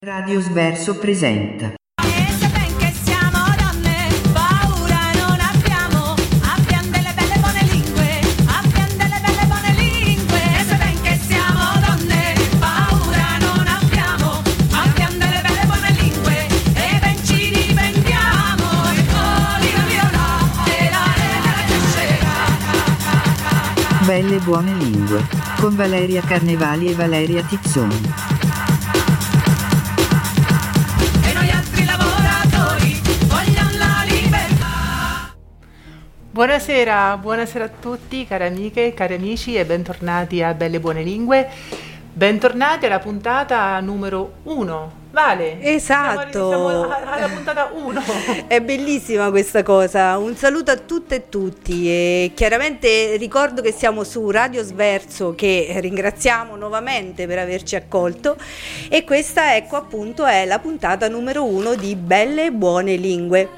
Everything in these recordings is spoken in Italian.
Radio Sverso presenta. Belle buone lingue, con Valeria Carnevali e Valeria Tizzoni. Buonasera a tutti, care amiche, cari amici, e bentornati a Belle Buone Lingue. Bentornati alla puntata numero 1. Vale? Esatto. Siamo alla puntata 1. È bellissima questa cosa. Un saluto a tutte e tutti, e chiaramente ricordo che siamo su Radio Sverso, che ringraziamo nuovamente per averci accolto, e questa, ecco, appunto, è la puntata numero 1 di Belle Buone Lingue.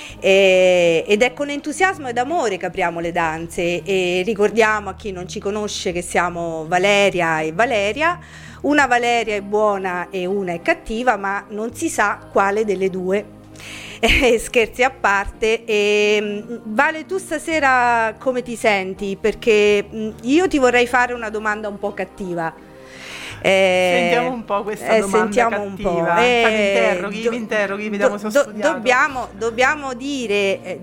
Ed è con entusiasmo ed amore che apriamo le danze, e ricordiamo a chi non ci conosce che siamo Valeria e Valeria. Una Valeria è buona e una è cattiva, ma non si sa quale delle due. Scherzi a parte. Vale, tu stasera come ti senti? Perché io ti vorrei fare una domanda un po' cattiva. Sentiamo un po' questa domanda cattiva. Un po'. Mi interroghi, vediamo se ho studiato. Dobbiamo dire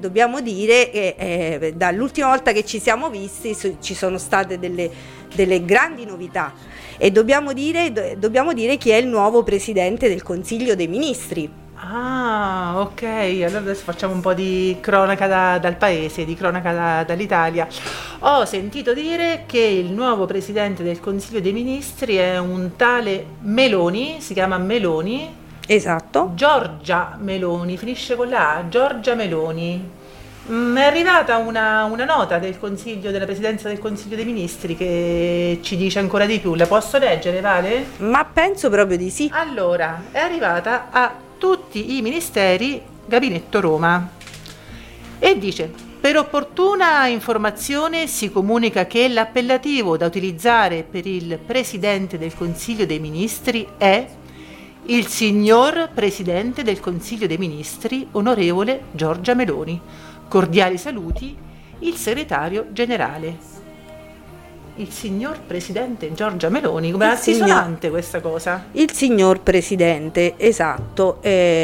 che dall'ultima volta che ci siamo visti ci sono state delle grandi novità, e dobbiamo dire chi è il nuovo presidente del Consiglio dei Ministri. Ah, ok, allora adesso facciamo un po' di cronaca dal paese, di cronaca dall'Italia. Ho sentito dire che il nuovo presidente del Consiglio dei Ministri è un tale Meloni, si chiama Meloni. Esatto. Giorgia Meloni, finisce con la A, Giorgia Meloni. È arrivata una nota della Presidenza del Consiglio dei Ministri che ci dice ancora di più. La posso leggere, Vale? Ma penso proprio di sì. Allora, è arrivata a tutti i ministeri, Gabinetto Roma, e dice: per opportuna informazione si comunica che l'appellativo da utilizzare per il Presidente del Consiglio dei Ministri è il signor Presidente del Consiglio dei Ministri, onorevole Giorgia Meloni. Cordiali saluti, il segretario generale. Il signor Presidente Giorgia Meloni, come altisonante questa cosa. Il signor Presidente, esatto.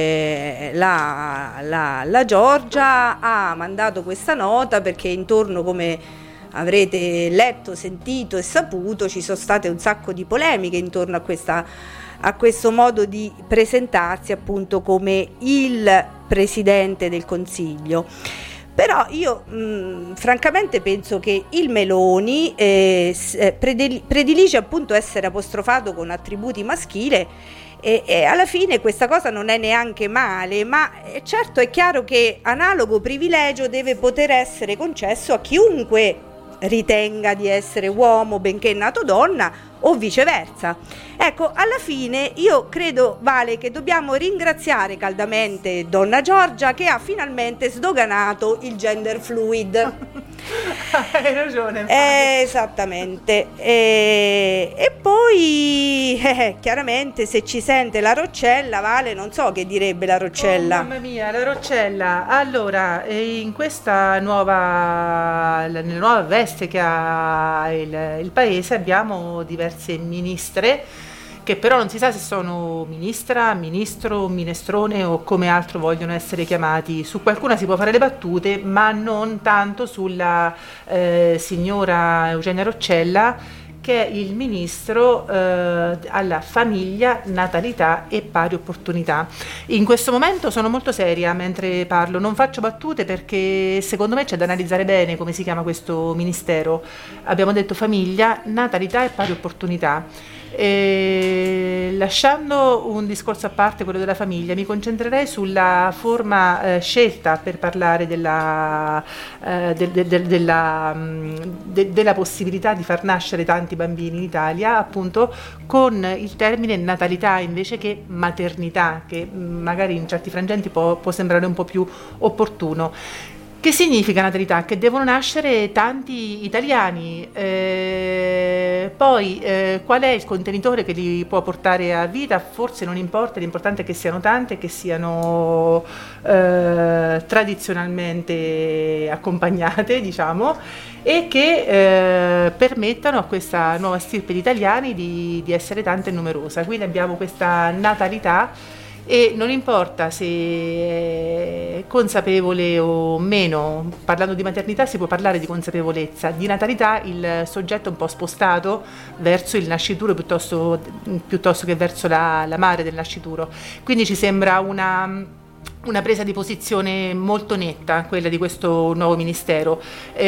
La Giorgia ha mandato questa nota perché intorno, come avrete letto, sentito e saputo, ci sono state un sacco di polemiche intorno a questo modo di presentarsi, appunto, come il Presidente del Consiglio. Però io francamente penso che il Meloni predilige appunto essere apostrofato con attributi maschili, e alla fine questa cosa non è neanche male, ma certo è chiaro che analogo privilegio deve poter essere concesso a chiunque ritenga di essere uomo benché nato donna, o viceversa. Ecco, alla fine io credo, Vale, che dobbiamo ringraziare caldamente donna Giorgia, che ha finalmente sdoganato il gender fluid. Hai ragione. Esattamente. E poi chiaramente, se ci sente la Roccella, Vale, non so che direbbe la Roccella. Oh, mamma mia, la Roccella. Allora, in questa nella nuova veste che ha il paese, abbiamo diverse ministre, che però non si sa se sono ministra, ministro, minestrone o come altro vogliono essere chiamati. Su qualcuna si può fare le battute, ma non tanto sulla signora Eugenia Roccella, che è il ministro alla famiglia, natalità e pari opportunità. In questo momento sono molto seria mentre parlo, non faccio battute perché secondo me c'è da analizzare bene come si chiama questo ministero. Abbiamo detto famiglia, natalità e pari opportunità. Lasciando un discorso a parte, quello della famiglia, mi concentrerei sulla forma scelta per parlare della possibilità di far nascere tanti bambini in Italia, appunto con il termine natalità invece che maternità, che magari in certi frangenti può sembrare un po' più opportuno. Che significa natalità? Che devono nascere tanti italiani. Poi qual è il contenitore che li può portare a vita? Forse non importa, l'importante è che siano tanti e che siano tradizionalmente accompagnate, diciamo, e che permettano a questa nuova stirpe di italiani di essere tanta e numerosa. Quindi abbiamo questa natalità. E non importa se è consapevole o meno, parlando di maternità si può parlare di consapevolezza, di natalità il soggetto è un po' spostato verso il nascituro piuttosto che verso la madre del nascituro, quindi ci sembra una presa di posizione molto netta, quella di questo nuovo ministero.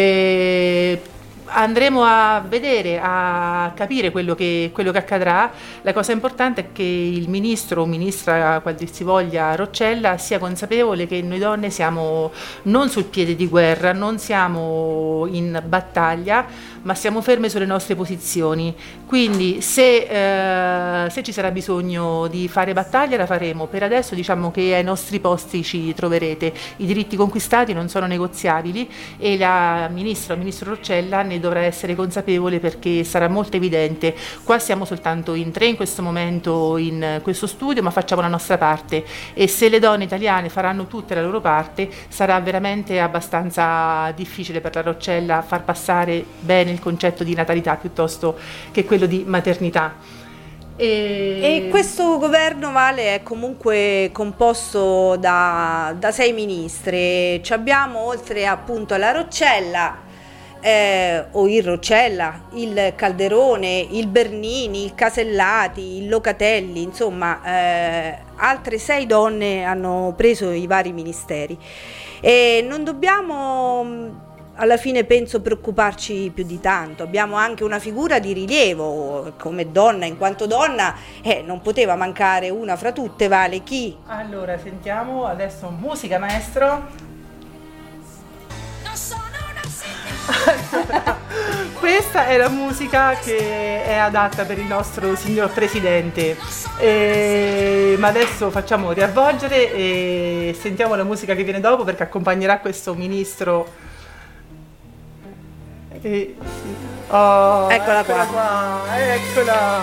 Andremo a vedere, a capire quello che accadrà. La cosa importante è che il ministro o ministra, qual dir si voglia, Roccella, sia consapevole che noi donne siamo non sul piede di guerra, non siamo in battaglia, ma siamo ferme sulle nostre posizioni. Quindi se ci sarà bisogno di fare battaglia la faremo. Per adesso diciamo che ai nostri posti ci troverete. I diritti conquistati non sono negoziabili e il ministro Roccella ne dovrà essere consapevole, perché sarà molto evidente. Qua siamo soltanto in 3 in questo momento in questo studio, ma facciamo la nostra parte, e se le donne italiane faranno tutte la loro parte sarà veramente abbastanza difficile per la Roccella far passare bene il concetto di natalità piuttosto che quello di maternità. E questo governo, Vale, è comunque composto da 6 ministri. Ci abbiamo, oltre appunto alla Roccella, o il Roccella, il Calderone, il Bernini, il Casellati, il Locatelli, insomma altre 6 donne hanno preso i vari ministeri, e non dobbiamo alla fine, penso, preoccuparci più di tanto. Abbiamo anche una figura di rilievo come donna, in quanto donna non poteva mancare una fra tutte. Vale, chi? Allora sentiamo adesso musica, maestro. Questa è la musica che è adatta per il nostro signor Presidente, ma adesso facciamo riavvolgere e sentiamo la musica che viene dopo, perché accompagnerà questo ministro. Eccola qua. Eccola.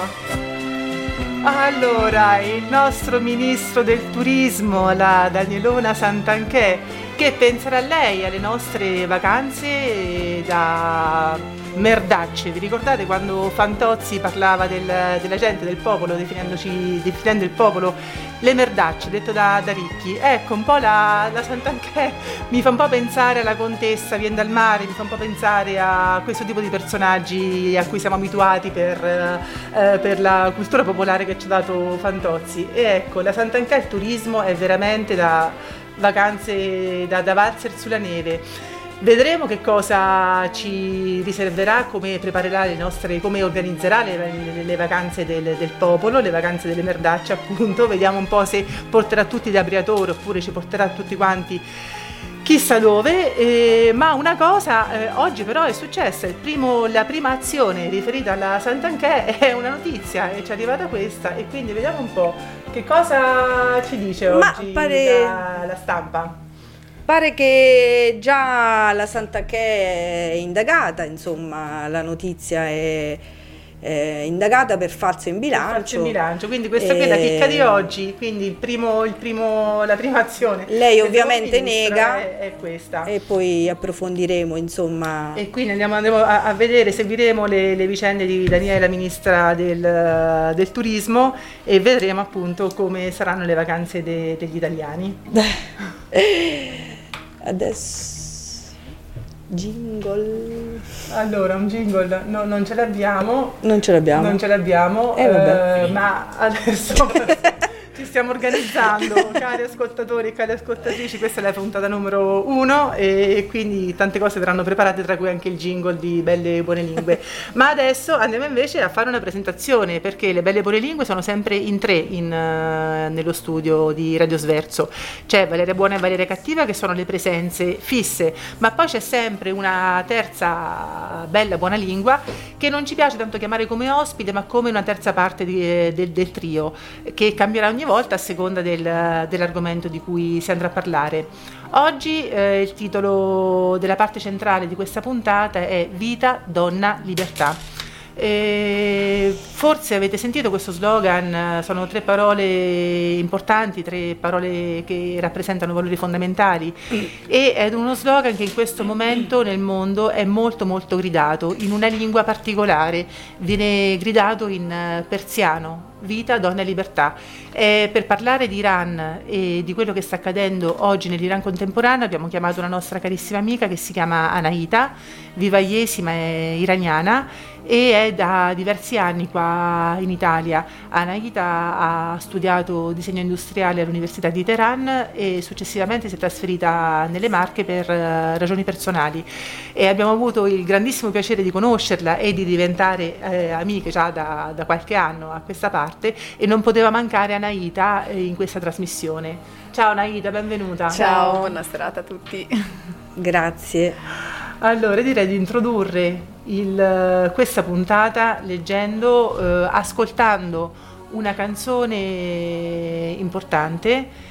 Allora, il nostro ministro del turismo, la Danielona Santanchè, che penserà lei alle nostre vacanze da merdacce. Vi ricordate quando Fantozzi parlava della gente, del popolo, definendo il popolo le merdacce, detto da Ricchi? Ecco, un po' la Santanchè mi fa un po' pensare alla contessa Vien dal Mare, mi fa un po' pensare a questo tipo di personaggi a cui siamo abituati per la cultura popolare che ci ha dato Fantozzi. E ecco, la Santanchè, il turismo è veramente da vacanze da valzer sulla neve. Vedremo che cosa ci riserverà, come preparerà come organizzerà le vacanze del popolo, le vacanze delle merdacce, appunto. Vediamo un po' se porterà tutti da Briatore oppure ci porterà tutti quanti chissà dove. Ma una cosa oggi però è successa, la prima azione riferita alla Santanchè è una notizia, e ci è arrivata questa, e quindi vediamo un po' che cosa ci dice oggi la stampa. Pare che già la Santanchè è indagata, insomma, la notizia è indagata per falso in bilancio. Quindi questa qui è la chicca di oggi, quindi la prima azione. Lei ovviamente nega, è questa. E poi approfondiremo, insomma. E quindi andiamo a vedere, seguiremo le vicende di Daniela, ministra del turismo, e vedremo appunto come saranno le vacanze degli italiani. Adesso jingle. Allora, un jingle non ce l'abbiamo. Ma adesso ci stiamo organizzando, cari ascoltatori e cari ascoltatrici. Questa è la puntata numero 1 e quindi tante cose verranno preparate, tra cui anche il jingle di Belle e Buone Lingue. Ma adesso andiamo invece a fare una presentazione, perché le Belle e Buone Lingue sono sempre in 3 nello studio di Radio Sverso. C'è Valeria Buona e Valeria Cattiva, che sono le presenze fisse, ma poi c'è sempre una terza bella buona lingua che non ci piace tanto chiamare come ospite, ma come una terza parte del trio, che cambierà ogni volta, volta a seconda dell'argomento di cui si andrà a parlare. Oggi il titolo della parte centrale di questa puntata è Vita, Donna, Libertà. Forse avete sentito questo slogan, sono 3 parole importanti, 3 parole che rappresentano valori fondamentali e è uno slogan che in questo momento nel mondo è molto molto gridato in una lingua particolare, viene gridato in persiano. Vita, donna e libertà. Per parlare di Iran e di quello che sta accadendo oggi nell'Iran contemporaneo abbiamo chiamato una nostra carissima amica che si chiama Anahita, vivaiesi ma è iraniana e è da diversi anni qua in Italia. Anahita ha studiato disegno industriale all'Università di Teheran e successivamente si è trasferita nelle Marche per ragioni personali e abbiamo avuto il grandissimo piacere di conoscerla e di diventare amiche già da qualche anno a questa parte e non poteva mancare Anahita in questa trasmissione. Ciao Anahita, benvenuta. Ciao, buona serata a tutti. Grazie. Allora direi di introdurre questa puntata leggendo, ascoltando una canzone importante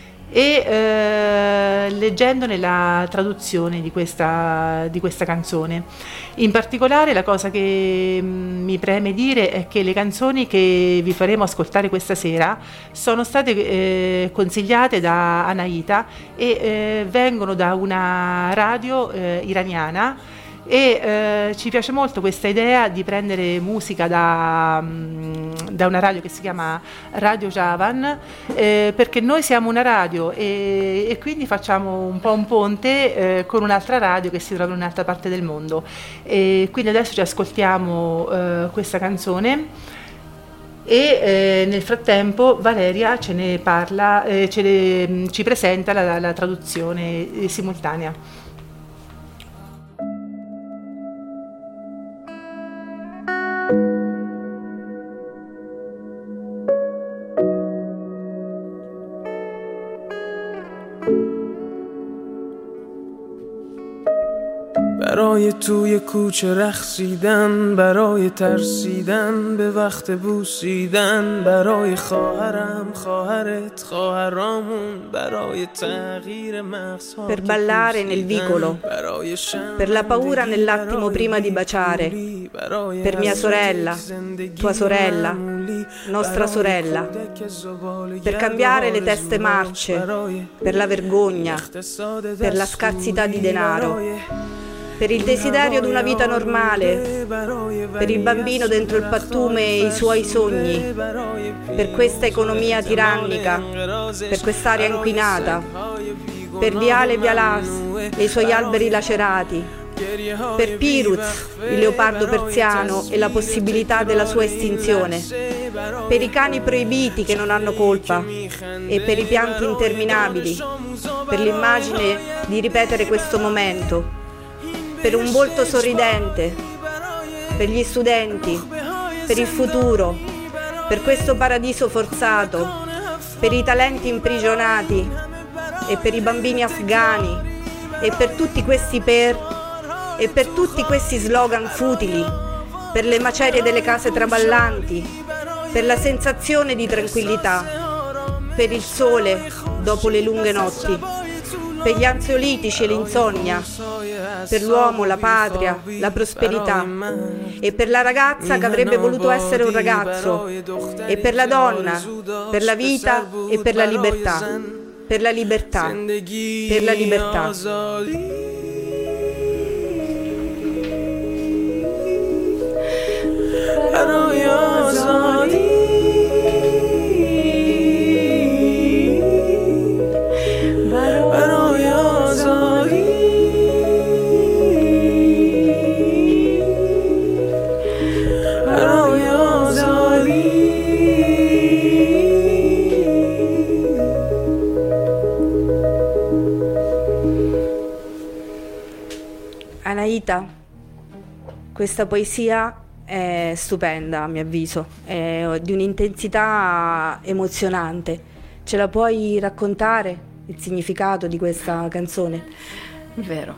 e leggendone la traduzione di questa canzone. In particolare la cosa che mi preme dire è che le canzoni che vi faremo ascoltare questa sera sono state consigliate da Anahita e vengono da una radio iraniana e ci piace molto questa idea di prendere musica da una radio che si chiama Radio Javan perché noi siamo una radio e quindi facciamo un po' un ponte con un'altra radio che si trova in un'altra parte del mondo e quindi adesso ci ascoltiamo questa canzone e nel frattempo Valeria ce ne parla, ci presenta la traduzione simultanea. برای توی کوچه رقصیدن برای ترسیدن به وقت بوسیدن برای خواهرم خواهرت خواهرامون برای تغییر مغزها Per ballare nel vicolo, per la paura nell'attimo prima di baciare, per mia sorella, tua sorella, nostra sorella, per cambiare le teste marce, per la vergogna, per la scarsità di denaro, per il desiderio di una vita normale, per il bambino dentro il pattume e i suoi sogni, per questa economia tirannica, per quest'aria inquinata, per Viale Vialas e i suoi alberi lacerati, per Piruz, il leopardo persiano e la possibilità della sua estinzione, per i cani proibiti che non hanno colpa e per i pianti interminabili, per l'immagine di ripetere questo momento, per un volto sorridente, per gli studenti, per il futuro, per questo paradiso forzato, per i talenti imprigionati e per i bambini afghani e per tutti questi e per tutti questi slogan futili, per le macerie delle case traballanti, per la sensazione di tranquillità, per il sole dopo le lunghe notti, per gli ansiolitici e l'insonnia, per l'uomo, la patria, la prosperità e per la ragazza che avrebbe voluto essere un ragazzo e per la donna, per la vita e per la libertà, per la libertà, per la libertà. Anahita, questa poesia è stupenda a mio avviso, è di un'intensità emozionante. Ce la puoi raccontare il significato di questa canzone? Vero.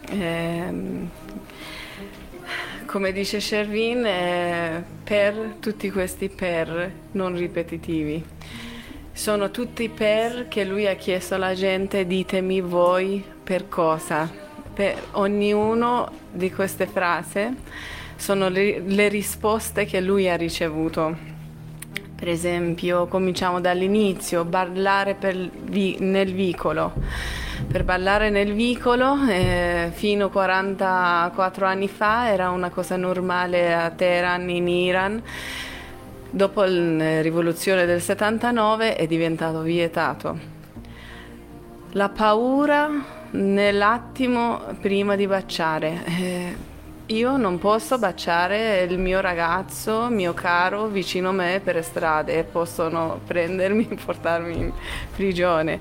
Come dice Shervin, per tutti questi per non ripetitivi. sono tutti per che lui ha chiesto alla gente: ditemi voi per cosa. Per ognuno di queste frasi sono le risposte che lui ha ricevuto. Per esempio, cominciamo dall'inizio: ballare nel vicolo. Per ballare nel vicolo, fino a 44 anni fa, era una cosa normale a Teheran, in Iran. Dopo la rivoluzione del 79 è diventato vietato. La paura nell'attimo prima di baciare. Io non posso baciare il mio ragazzo, mio caro, vicino a me per strada, e possono prendermi e portarmi in prigione.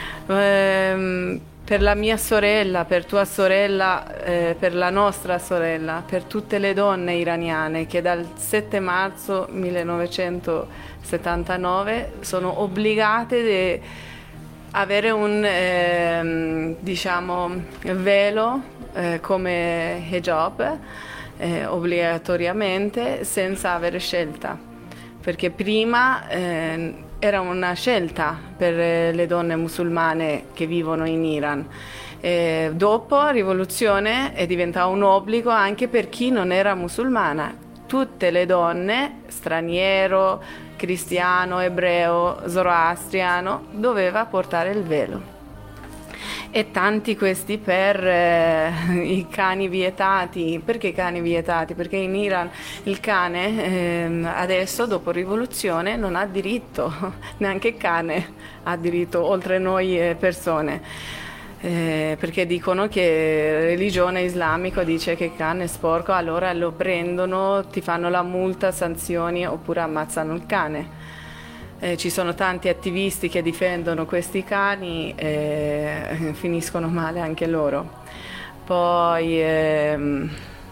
Per la mia sorella, per tua sorella, per la nostra sorella, per tutte le donne iraniane che dal 7 marzo 1979 sono obbligate ad avere un velo come hijab obbligatoriamente, senza avere scelta, perché prima era una scelta per le donne musulmane che vivono in Iran. Dopo la rivoluzione è diventato un obbligo anche per chi non era musulmana. Tutte le donne, straniero, cristiano, ebreo, zoroastriano, doveva portare il velo. E tanti questi per i cani vietati. Perché i cani vietati? Perché in Iran il cane adesso, dopo rivoluzione, non ha diritto, neanche il cane ha diritto, oltre noi persone. Perché dicono che la religione islamica dice che il cane è sporco, allora lo prendono, ti fanno la multa, sanzioni, oppure ammazzano il cane. Ci sono tanti attivisti che difendono questi cani e finiscono male anche loro. Poi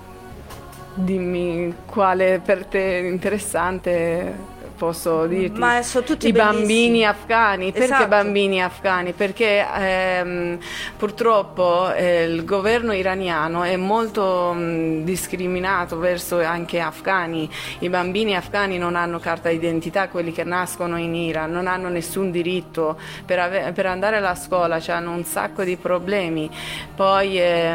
dimmi quale per te è interessante. Posso dirti, ma sono tutti i bellissimi. Bambini afghani. Perché Esatto. bambini afghani? Perché purtroppo il governo iraniano è molto discriminato verso anche afghani. I bambini afghani non hanno carta d'identità, quelli che nascono in Iran, non hanno nessun diritto per andare alla scuola, hanno un sacco di problemi. Poi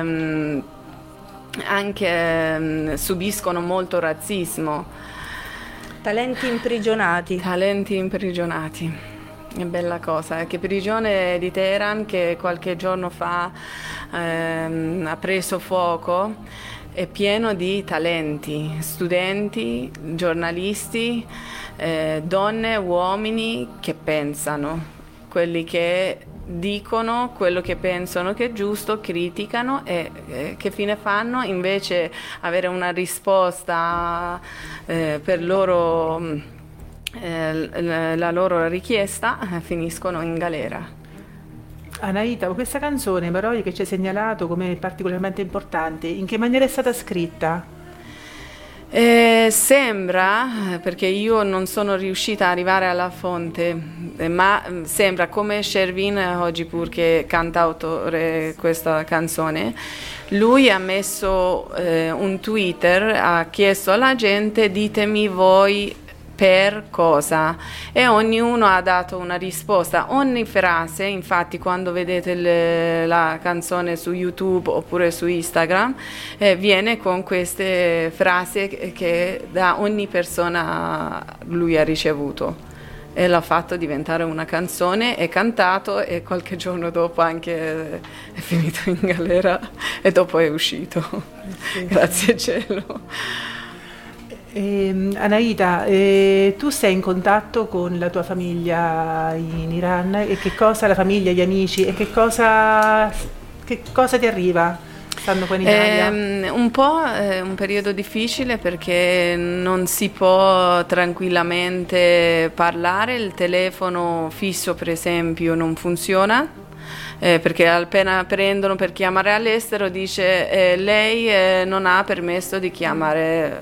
anche subiscono molto razzismo. Talenti imprigionati. Talenti imprigionati, è bella cosa. Che prigione di Teheran, che qualche giorno fa ha preso fuoco, è pieno di talenti, studenti, giornalisti, donne, uomini che pensano, quelli che dicono quello che pensano che è giusto, criticano e che fine fanno? Invece avere una risposta per loro, la loro richiesta, finiscono in galera. Anaïta, questa canzone però che ci hai segnalato come particolarmente importante, in che maniera è stata scritta? Sembra, perché io non sono riuscita ad arrivare alla fonte, ma sembra come Shervin Hojipur, che è cantautore questa canzone, lui ha messo un Twitter, ha chiesto alla gente: ditemi voi per cosa, e ognuno ha dato una risposta. Ogni frase, infatti, quando vedete la canzone su YouTube oppure su Instagram, viene con queste frasi che da ogni persona lui ha ricevuto, e l'ha fatto diventare una canzone, è cantato, e qualche giorno dopo anche è finito in galera e dopo è uscito. Sì. Grazie cielo. Anaïta, tu sei in contatto con la tua famiglia in Iran, e che cosa, la famiglia, gli amici, e che cosa ti arriva stando qua in Italia? Un po' è un periodo difficile perché non si può tranquillamente parlare, il telefono fisso per esempio non funziona. Perché appena prendono per chiamare all'estero dice lei non ha permesso di chiamare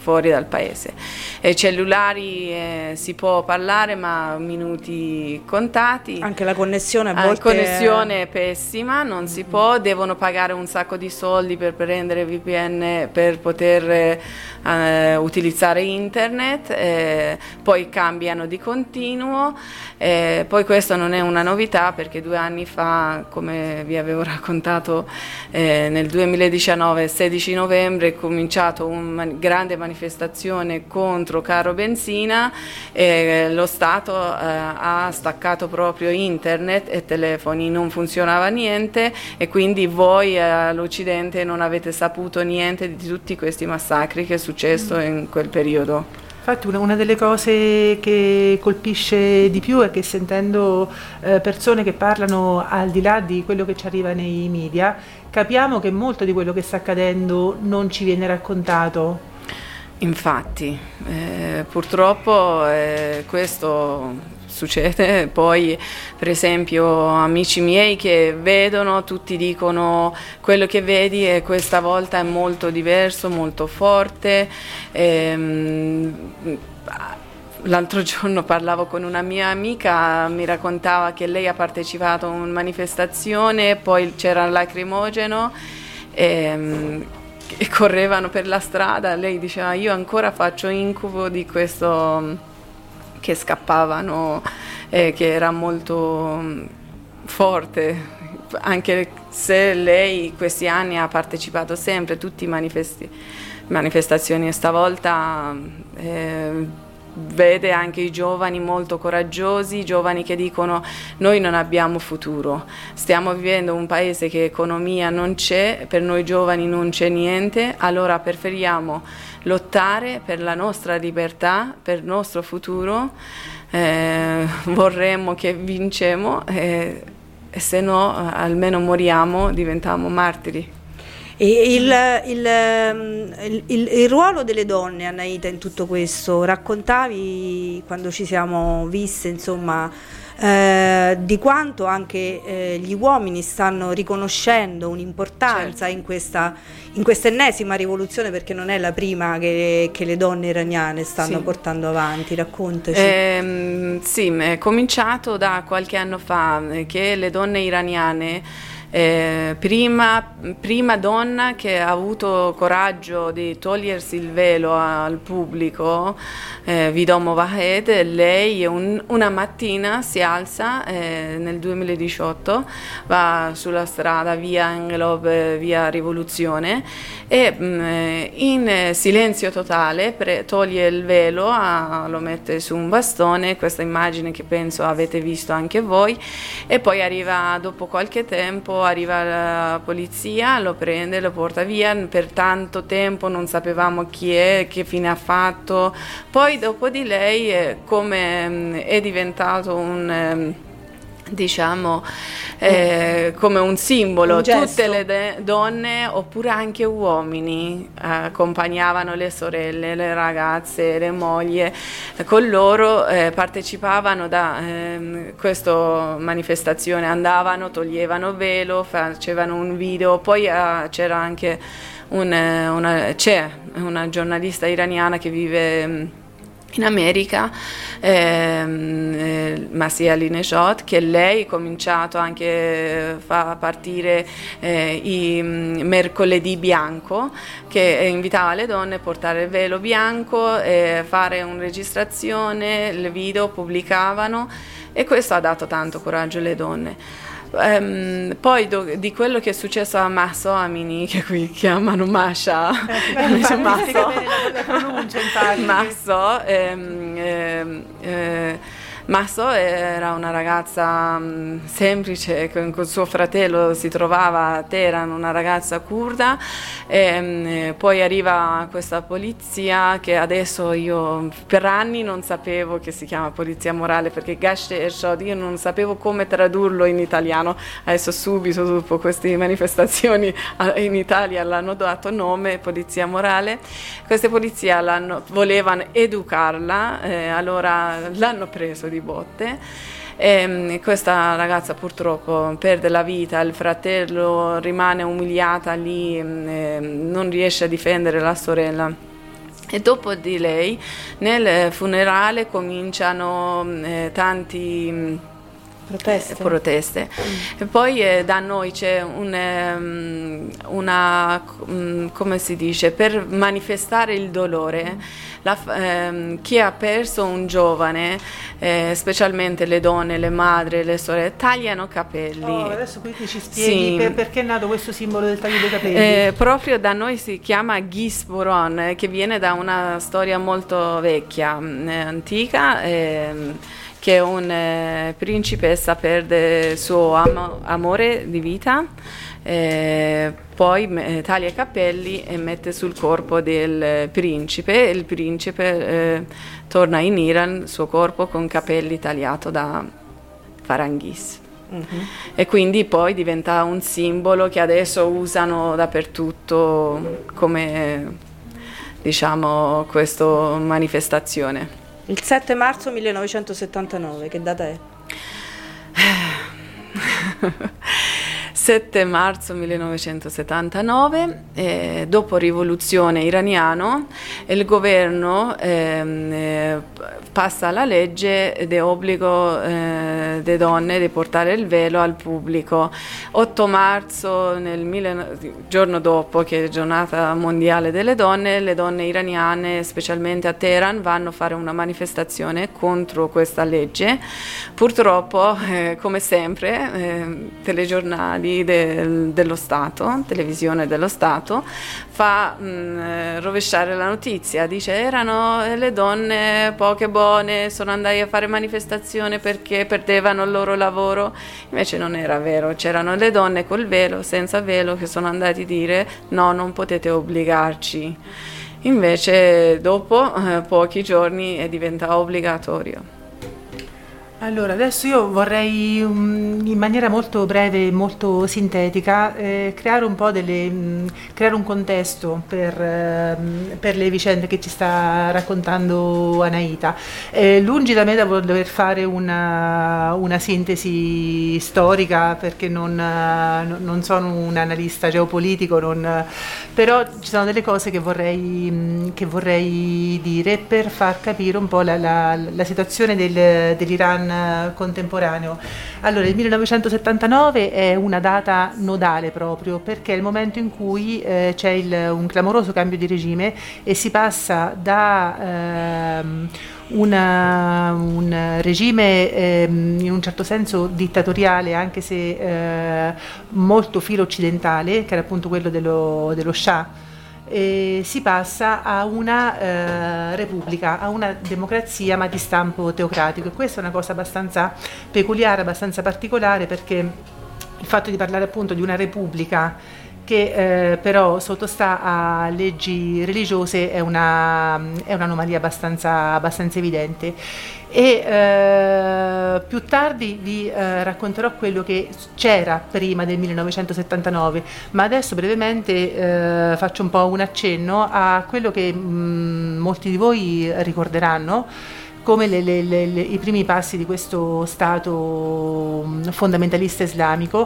fuori dal paese. Cellulari si può parlare, ma minuti contati. Anche la connessione a volte connessione è pessima, non si può, devono pagare un sacco di soldi per prendere VPN per poter utilizzare internet, poi cambiano di continuo, poi questo non è una novità perché 2 anni fa, come vi avevo raccontato, nel 2019, 16 novembre, è cominciato una grande manifestazione contro caro benzina e lo Stato ha staccato proprio internet e telefoni, non funzionava niente e quindi voi all'Occidente non avete saputo niente di tutti questi massacri che è successo in quel periodo. Infatti una delle cose che colpisce di più è che sentendo persone che parlano al di là di quello che ci arriva nei media, capiamo che molto di quello che sta accadendo non ci viene raccontato. Infatti, purtroppo questo succede. Poi per esempio amici miei che vedono, tutti dicono quello che vedi e questa volta è molto diverso, molto forte. L'altro giorno parlavo con una mia amica, mi raccontava che lei ha partecipato a una manifestazione, poi c'era il lacrimogeno e correvano per la strada, lei diceva io ancora faccio incubo di questo, che scappavano, che era molto forte, anche se lei questi anni ha partecipato sempre a tutte le manifestazioni e stavolta vede anche i giovani molto coraggiosi, giovani che dicono noi non abbiamo futuro, stiamo vivendo un paese che economia non c'è, per noi giovani non c'è niente, allora preferiamo lottare per la nostra libertà, per il nostro futuro, vorremmo che vincemo e se no almeno moriamo, diventiamo martiri. E il ruolo delle donne, Anaïta, in tutto questo, raccontavi quando ci siamo viste, insomma, di quanto anche gli uomini stanno riconoscendo un'importanza, certo, in questa ennesima rivoluzione, perché non è la prima che le donne iraniane stanno, sì, portando avanti. Raccontaci. Sì, è cominciato da qualche anno fa che le donne iraniane, prima donna che ha avuto coraggio di togliersi il velo al pubblico, Vidom Vahed, lei una mattina si alza nel 2018, va sulla strada via Angelov, via Rivoluzione e in silenzio totale toglie il velo, lo mette su un bastone, questa immagine che penso avete visto anche voi, e poi arriva dopo qualche tempo, arriva la polizia, lo prende, lo porta via, per tanto tempo non sapevamo chi è, che fine ha fatto, poi dopo di lei come è diventato un diciamo come un simbolo, tutte le donne oppure anche uomini accompagnavano le sorelle, le ragazze, le mogli con loro, partecipavano da questa manifestazione, andavano, toglievano velo, facevano un video, poi c'era anche c'è una giornalista iraniana che vive in America, Masih Alinejad, che lei ha cominciato anche a partire i mercoledì bianco, che invitava le donne a portare il velo bianco, fare una registrazione, il video pubblicavano e questo ha dato tanto coraggio alle donne. Poi di quello che è successo a Mahsa Amini, che qui chiamano Masha, Mahsa era una ragazza semplice, con suo fratello si trovava a Teheran, una ragazza curda, poi arriva questa polizia che adesso io per anni non sapevo che si chiama polizia morale, perché Gasht Ershad io non sapevo come tradurlo in italiano, adesso subito dopo queste manifestazioni in Italia l'hanno dato nome polizia morale. Queste polizie volevano educarla, allora l'hanno preso di botte. Questa ragazza purtroppo perde la vita, il fratello rimane umiliata lì, non riesce a difendere la sorella. E dopo di lei nel funerale cominciano tanti proteste. E poi da noi c'è come si dice, per manifestare il dolore, chi ha perso un giovane, specialmente le donne, le madri, le sorelle, tagliano capelli. Adesso qui ci spieghi perché è nato questo simbolo del taglio dei capelli. Proprio da noi si chiama Gisboron, che viene da una storia molto vecchia, antica, che un principessa perde il suo amore di vita, poi taglia i capelli e mette sul corpo del principe, e il principe torna in Iran, il suo corpo con capelli tagliato da Faranghis. E quindi poi diventa un simbolo che adesso usano dappertutto come, diciamo, questa manifestazione. Il 7 marzo 1979, che data è? 7 marzo 1979, dopo rivoluzione iraniana, il governo passa la legge di obbligo delle donne di portare il velo al pubblico. 8 marzo, giorno dopo che è giornata mondiale delle donne, le donne iraniane, specialmente a Teheran, vanno a fare una manifestazione contro questa legge. Purtroppo, come sempre, telegiornali dello Stato, televisione dello Stato, fa rovesciare la notizia, dice erano le donne poche buone, sono andate a fare manifestazione perché perdevano il loro lavoro. Invece non era vero, c'erano le donne col velo, senza velo, che sono andati a dire no, non potete obbligarci. Invece dopo pochi giorni è diventato obbligatorio. Allora, adesso io vorrei in maniera molto breve e molto sintetica creare un po' creare un contesto per le vicende che ci sta raccontando Anaïta. Lungi da me da voler fare una sintesi storica, perché non sono un analista geopolitico, però ci sono delle cose che vorrei dire per far capire un po' la situazione dell'Iran contemporaneo. Allora, il 1979 è una data nodale proprio perché è il momento in cui c'è un clamoroso cambio di regime e si passa da un regime in un certo senso dittatoriale, anche se molto filo occidentale, che era appunto quello dello Shah. Si passa a una repubblica, a una democrazia ma di stampo teocratico, e questa è una cosa abbastanza peculiare, abbastanza particolare, perché il fatto di parlare appunto di una repubblica che però sottostà a leggi religiose è un'anomalia abbastanza evidente. E più tardi vi racconterò quello che c'era prima del 1979, ma adesso brevemente faccio un po' un accenno a quello che molti di voi ricorderanno come i primi passi di questo Stato fondamentalista islamico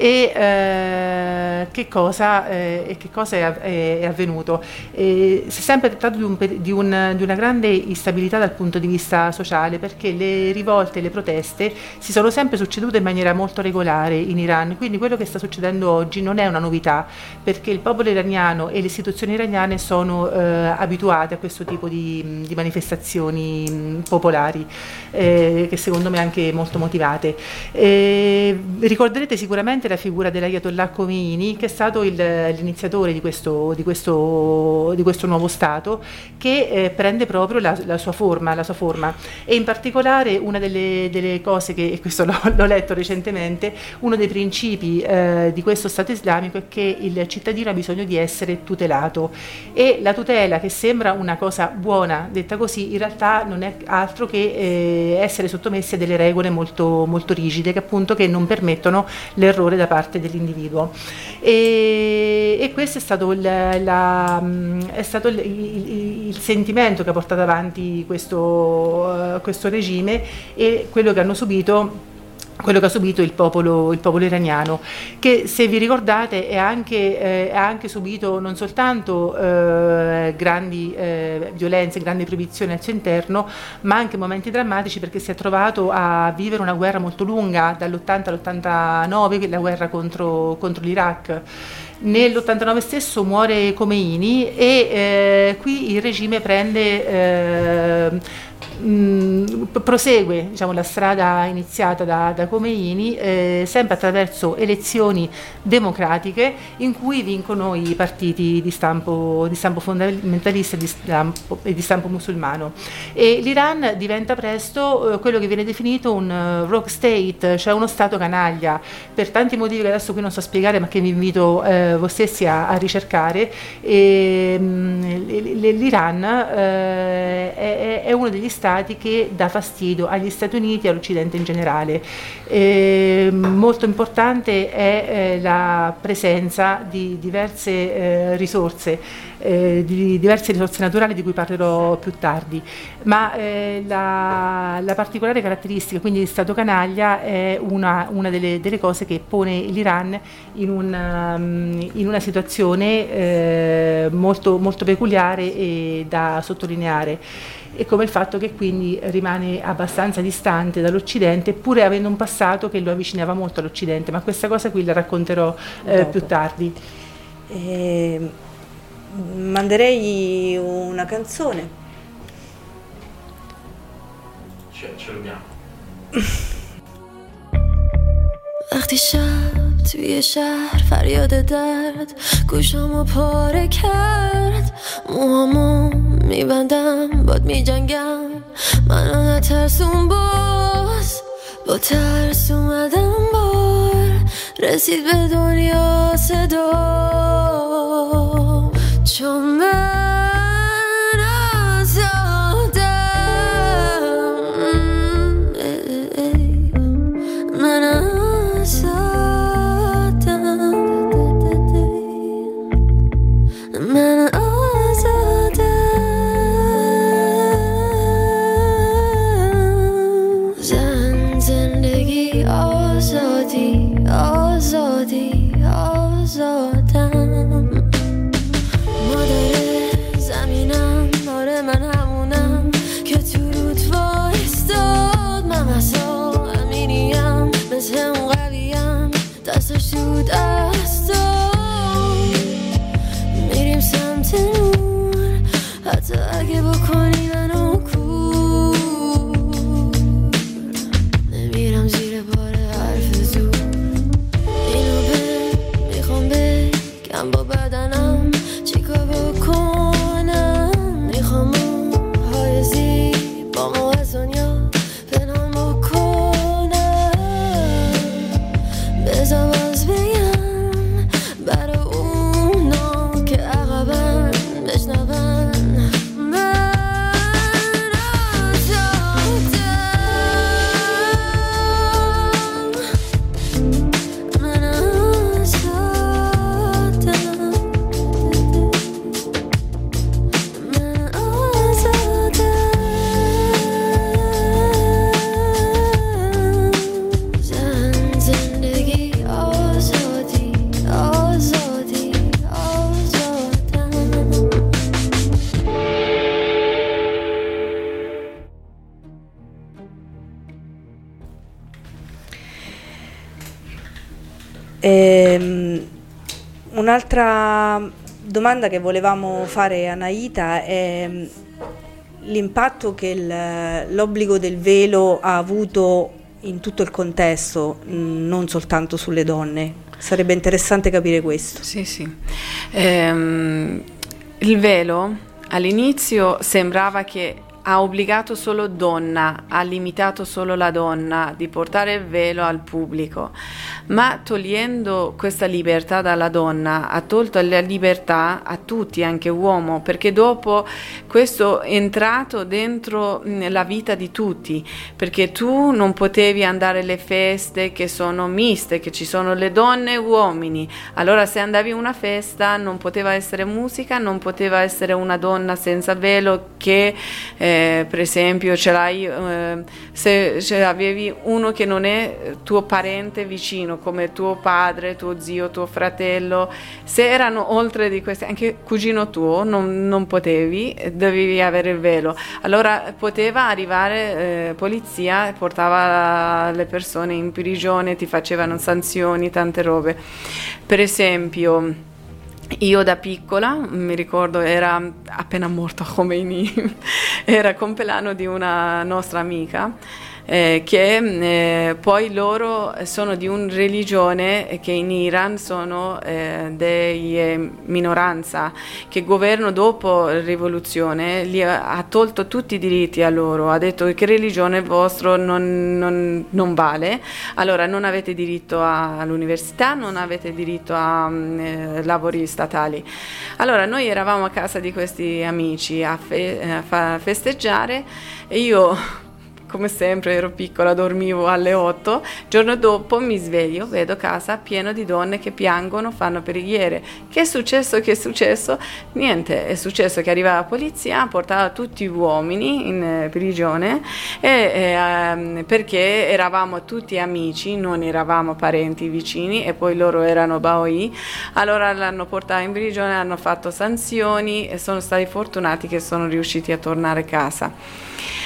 e che cosa è avvenuto. Si è sempre trattato di una grande instabilità dal punto di vista sociale, perché le rivolte e le proteste si sono sempre succedute in maniera molto regolare in Iran, quindi quello che sta succedendo oggi non è una novità, perché il popolo iraniano e le istituzioni iraniane sono abituate a questo tipo di manifestazioni popolari, che secondo me anche molto motivate. Ricorderete sicuramente la figura dell'Ayatollah Khomeini, che è stato l'iniziatore di questo nuovo Stato, che prende proprio la sua forma, e in particolare una delle cose che, e questo l'ho letto recentemente, uno dei principi di questo Stato islamico è che il cittadino ha bisogno di essere tutelato, e la tutela, che sembra una cosa buona detta così, in realtà non è altro che essere sottomessi a delle regole molto, molto rigide, che non permettono l'errore da parte dell'individuo. E questo è stato il sentimento che ha portato avanti questo regime, e quello che hanno subito quello che ha subito il popolo iraniano, che, se vi ricordate, ha anche subito non soltanto grandi violenze, grandi proibizioni al suo interno, ma anche momenti drammatici, perché si è trovato a vivere una guerra molto lunga, dall'80 all'89, la guerra contro l'Iraq. Nell'89 stesso muore Khomeini e qui il regime prosegue, diciamo, la strada iniziata da Khomeini, sempre attraverso elezioni democratiche in cui vincono i partiti di stampo fondamentalista e di stampo musulmano, e l'Iran diventa presto quello che viene definito un rogue state, cioè uno stato canaglia, per tanti motivi che adesso qui non so spiegare, ma che vi invito voi stessi a ricercare. L'Iran è uno degli stati che dà fastidio agli Stati Uniti e all'Occidente in generale. Molto importante è la presenza di diverse risorse naturali, di cui parlerò più tardi, ma la particolare caratteristica quindi di Stato canaglia è una delle cose che pone l'Iran in una situazione molto, molto peculiare e da sottolineare, e come il fatto che quindi rimane abbastanza distante dall'Occidente, pur avendo un passato che lo avvicinava molto all'Occidente, ma questa cosa qui la racconterò più tardi. Manderei una canzone. Ce l'abbiamo. وقتی شب توی شهر فریاد درد گوشامو پاره کرد، موهامو میبندم باد میجنگم، منو نترسون باز، با ترس اومدم بار، رسید به دنیا صدا، چون من آزادم، من من آزادم، زندگی آزادی آزادی آزادم، مادر زمینم، آره من همونم که تو رود وایستاد، من مسا امینیم، مثل اون قویم، دستش تو دستم، میریم سمت نور، حتی اگه بکنی منو کور، نمیرم زیر بار حرف زور، اینو میخوام بگم با بدنم چیکار بکنم، میخوام های زیبامو از دنیا پنهان بکنم، بذار باز بگم برای اونا که عقبم بشنون، من آزادم، من آزادم، من آزادم، زندگی آزادی آزادی آزادم. Un'altra domanda che volevamo fare a Naita è l'impatto che l'obbligo del velo ha avuto in tutto il contesto, non soltanto sulle donne. Sarebbe interessante capire questo. Sì, sì. Il velo all'inizio sembrava che ha obbligato solo donna, ha limitato solo la donna di portare il velo al pubblico, ma togliendo questa libertà dalla donna ha tolto la libertà a tutti, anche uomo, perché dopo questo è entrato dentro la vita di tutti, perché tu non potevi andare alle feste che sono miste, che ci sono le donne e uomini, allora se andavi a una festa non poteva essere musica, non poteva essere una donna senza velo che Per esempio ce l'hai, se avevi uno che non è tuo parente vicino, come tuo padre, tuo zio, tuo fratello, se erano oltre di questi, anche cugino tuo, non potevi, dovevi avere il velo. Allora poteva arrivare polizia, portava le persone in prigione, ti facevano sanzioni, tante robe. Per esempio, io da piccola, mi ricordo, era appena morto Khomeini, era compleanno di una nostra amica, che poi loro sono di una religione che in Iran sono dei minoranza, che il governo dopo la rivoluzione ha tolto tutti i diritti a loro, ha detto che religione vostra non vale, allora non avete diritto all'università, non avete diritto a lavori statali. Allora noi eravamo a casa di questi amici a festeggiare e io, come sempre, ero piccola, dormivo alle 8, giorno dopo mi sveglio, vedo casa pieno di donne che piangono, fanno preghiere. Che è successo? Che è successo? Niente, è successo che arriva la polizia, portava tutti gli uomini in prigione perché eravamo tutti amici, non eravamo parenti vicini e poi loro erano Baoi, allora l'hanno portato in prigione, hanno fatto sanzioni e sono stati fortunati che sono riusciti a tornare a casa.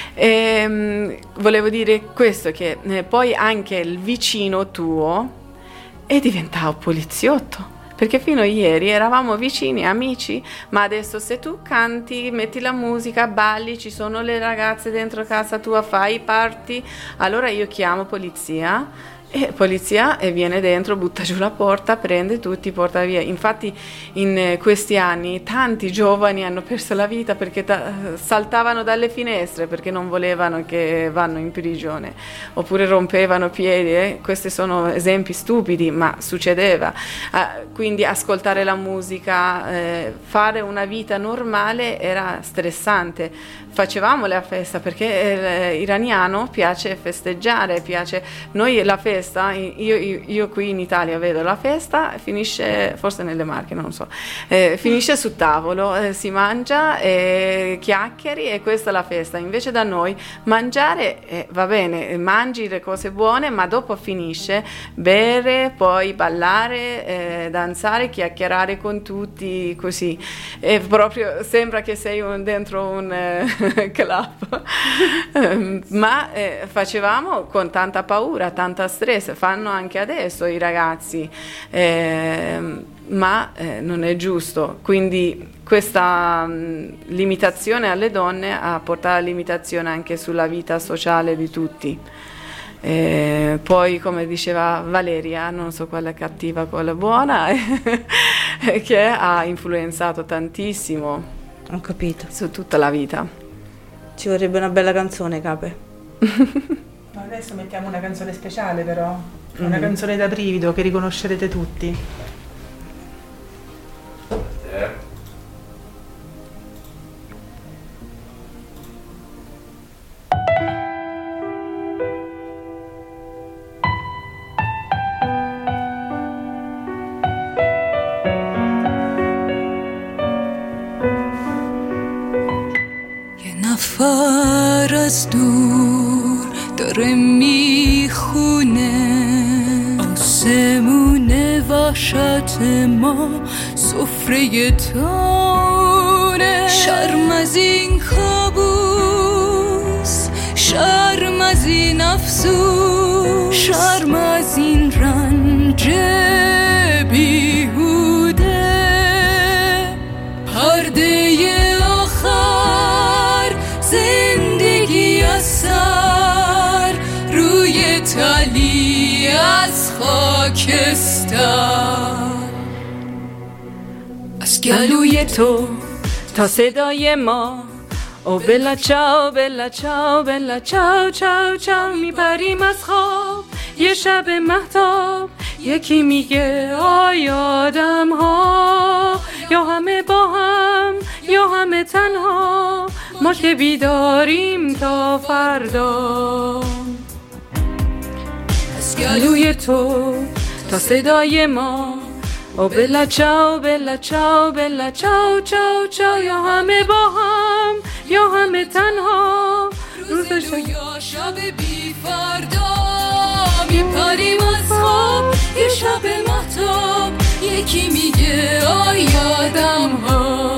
Volevo dire questo, che poi anche il vicino tuo è diventato poliziotto, perché fino a ieri eravamo vicini, amici, ma adesso se tu canti, metti la musica, balli, ci sono le ragazze dentro casa tua, fai party, allora io chiamo polizia e viene dentro, butta giù la porta, prende tutti, porta via. Infatti in questi anni tanti giovani hanno perso la vita perché saltavano dalle finestre perché non volevano che vanno in prigione, oppure rompevano piedi. Questi sono esempi stupidi, ma succedeva. Quindi ascoltare la musica, fare una vita normale era stressante. Facevamo la festa perché l'iraniano piace festeggiare, noi la festa, io qui in Italia vedo la festa, finisce, forse nelle Marche, non so, finisce sul tavolo, si mangia, chiacchieri e questa è la festa. Invece da noi mangiare, va bene, mangi le cose buone, ma dopo finisce, bere, poi ballare, danzare, chiacchierare con tutti, così. E proprio sembra che sei dentro un club, ma facevamo con tanta paura, tanta stress, fanno anche adesso i ragazzi, ma non è giusto. Quindi questa limitazione alle donne ha portato a limitazione anche sulla vita sociale di tutti. Poi, come diceva Valeria, non so quella è cattiva, quella è buona, che ha influenzato tantissimo. Ho capito. Su tutta la vita. Ci vorrebbe una bella canzone, Cape. Ma adesso mettiamo una canzone speciale, però. Una canzone da brivido che riconoscerete tutti. نفر از دور داره میخونه آسمون وحشت ما سفره تونه شرم از این کابوس شرم از این افسوس شرم از این رنج بیهوده پرده زندگی اثر روی تلی از خاکستر از گلوی تو تا صدای ما او بلا چاو بلا چاو بلا چاو چاو چاو میپریم از خواب یه شب مهتاب یکی میگه آی آدم ها یا همه با هم یا همه تنها ما که بیداریم تا فردا از گلوی تو تا صدای ما او بلا چاو بلا چاو بلا چاو چاو چاو یا همه با هم یا همه تنها روز یا شب بی فردا میپریم از خواب یه شب مهتاب یکی میگه آی یادم ها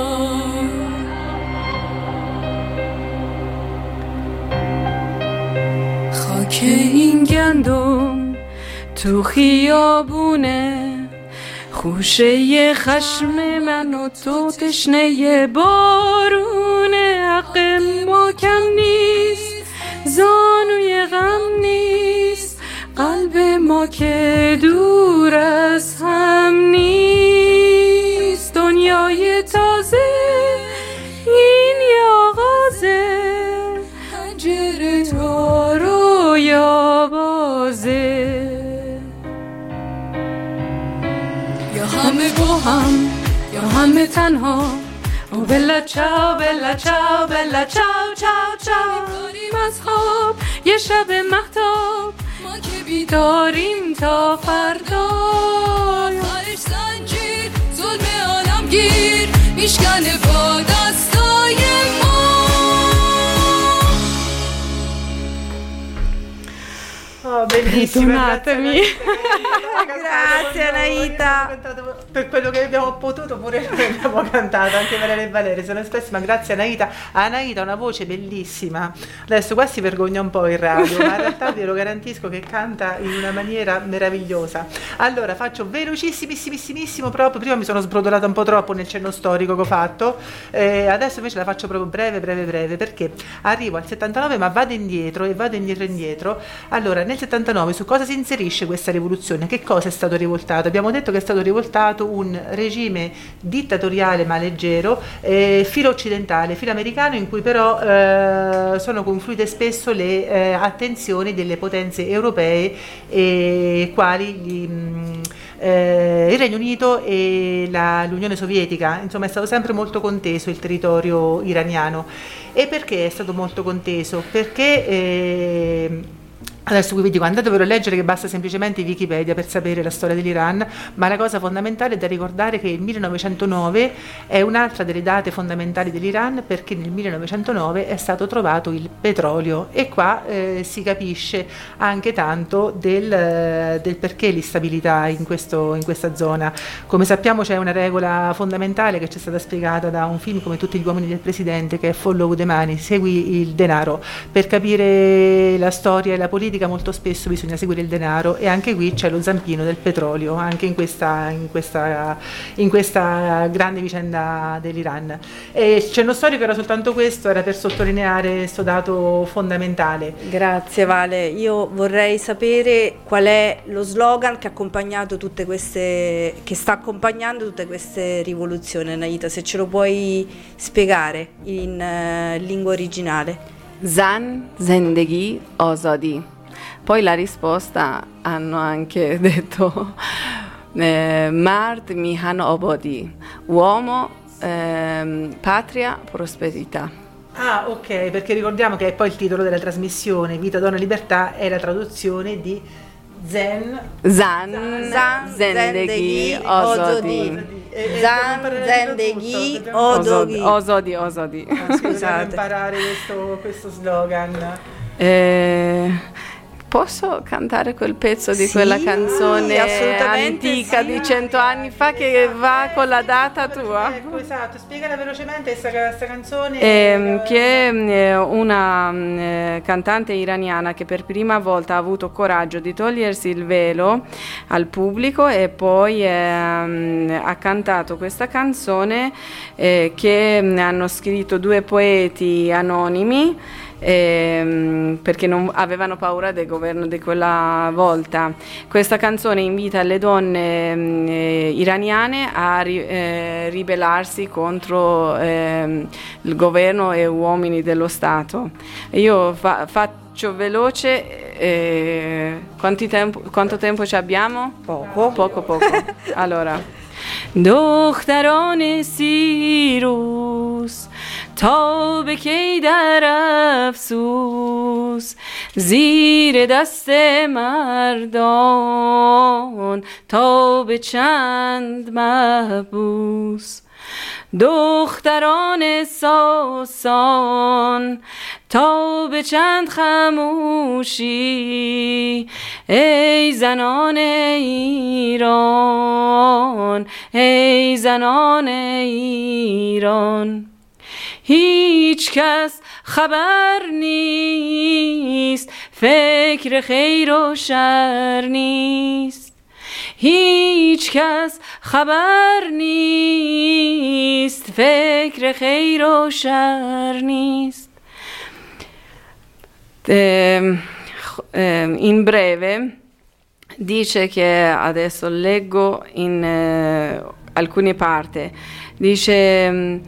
خاک این گندم تو خیابونه خوشه خشم من و تو تشنه بارونه حق ما کم نیست زانوی غم نیست قلب ما که دور از هم نیست دنیای تازه این آغازه پنجره تو رویا بازه یا همه با هم یا همه تنها او بلا چاو بلا چاو بلا چاو چاو چاو میپریم از خواب یه شب مهتاب ما که بیداریم تا فردا آخرش زنجیر ظلم عالمگیر میشکنه با دستای ما Bellissima, Perdonatemi. Grazie Anaita. Per quello che abbiamo potuto pure noi abbiamo cantato, anche Valeria e Valeria sono espressi, ma grazie Anaita. Anaita ha una voce bellissima. Adesso qua si vergogna un po' in radio, ma in realtà ve lo garantisco che canta in una maniera meravigliosa. Allora faccio velocissimissimo proprio, prima mi sono sbrodolata un po' troppo nel cenno storico che ho fatto, adesso invece la faccio proprio breve perché arrivo al 79 ma vado indietro. Allora nel 79 su cosa si inserisce questa rivoluzione? Che cosa è stato rivoltato? Abbiamo detto che è stato rivoltato un regime dittatoriale ma leggero, filo occidentale, filo americano, in cui però sono confluite spesso le attenzioni delle potenze europee quali il Regno Unito e l'Unione Sovietica. Insomma è stato sempre molto conteso il territorio iraniano. E perché è stato molto conteso? Perché adesso qui vi dico, andatevelo a leggere, che basta semplicemente Wikipedia per sapere la storia dell'Iran, ma la cosa fondamentale è da ricordare che il 1909 è un'altra delle date fondamentali dell'Iran, perché nel 1909 è stato trovato il petrolio, e qua si capisce anche tanto del perché l'instabilità in questa zona. Come sappiamo c'è una regola fondamentale che ci è stata spiegata da un film come Tutti gli uomini del presidente, che è Follow the Money, segui il denaro. Per capire la storia e la politica molto spesso bisogna seguire il denaro, e anche qui c'è lo zampino del petrolio, anche in questa grande vicenda dell'Iran. E il cenno storico era soltanto questo, era per sottolineare questo dato fondamentale. Grazie Vale, io vorrei sapere qual è lo slogan che sta accompagnando tutte queste rivoluzioni, Anaita, se ce lo puoi spiegare in lingua originale. Zan, zendegi, azadi. Poi la risposta hanno anche detto Mard, mihan, abadi, uomo, patria, prosperità. Ah, ok, perché ricordiamo che è poi il titolo della trasmissione, Vita, Donna, Libertà, è la traduzione di Zan, zendegi, azadi. Zan, zendegi, ozodi. Scusate, devo imparare questo slogan. Posso cantare quel pezzo di quella canzone antica di 100 anni fa che va con la data tua? Ecco, esatto, spiegala velocemente questa canzone. Che è una cantante iraniana che per prima volta ha avuto coraggio di togliersi il velo al pubblico e poi ha cantato questa canzone che hanno scritto due poeti anonimi, perché non avevano paura del governo di quella volta. Questa canzone invita le donne iraniane a ribellarsi contro il governo e uomini dello Stato. Io faccio veloce. Quanto tempo ci abbiamo? Poco. Allora, دختران سیروس تا به کی در افسوس زیر دست مردان تا به چند محبوس دختران ساسان تا به چند خموشی ای زنان ایران ای زنان ایران هیچ کس خبر نیست فکر خیر و شر نیست هیچ کس خبر نیست فکر خیر و شر نیست. In breve dice che adesso leggo in alcune parti. Dice